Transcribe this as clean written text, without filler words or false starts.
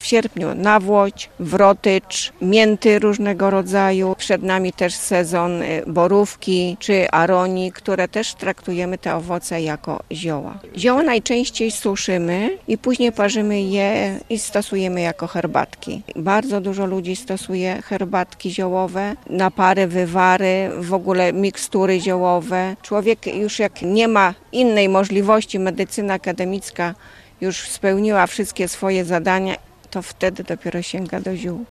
sierpniu nawłoć, wrotycz, mięty różnego rodzaju. Przed nami też sezon borówki czy aronii, które też traktujemy te owoce jako zioła. Zioła najczęściej suszymy i później parzymy je i stosujemy jako herbatki. Bardzo dużo ludzi stosuje herbatki ziołowe, napary, wywary, w ogóle mikstury ziołowe. Człowiek już jak nie ma innej możliwości, medycyna akademicka już spełniła wszystkie swoje zadania, to wtedy dopiero sięga do ziół.